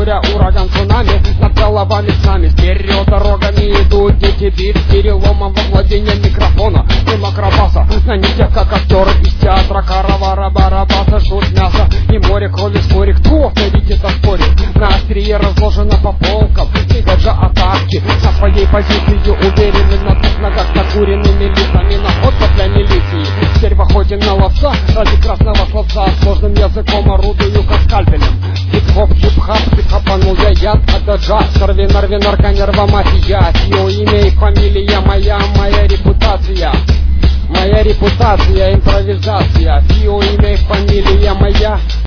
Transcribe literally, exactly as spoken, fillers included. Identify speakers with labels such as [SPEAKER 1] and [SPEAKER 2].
[SPEAKER 1] буря, ураган, цунами над головами с нами. Стерео дорогами идут дети, бит переломом во владение микрофона и макробаса. На нитях, как актеры из театра Каравара Барабаса, ждут мясо и море крови в споре. Кто впереди-то спорит? На острие разложено по полкам двигать же атаки. На своей позиции уверены, на двух ногах накуренными лицами. Находка для милиции. Теперь выходим на ловца ради красного словца. Сложным языком орудую, как скальпелем. Хип-хоп, хип-хап, хип-хопанул я яд от даджа. Сорви, нарви, нарконерва, мафия. Фио, имя и фамилия моя, моя репутация. Моя репутация, импровизация. Фио, имя и фамилия моя.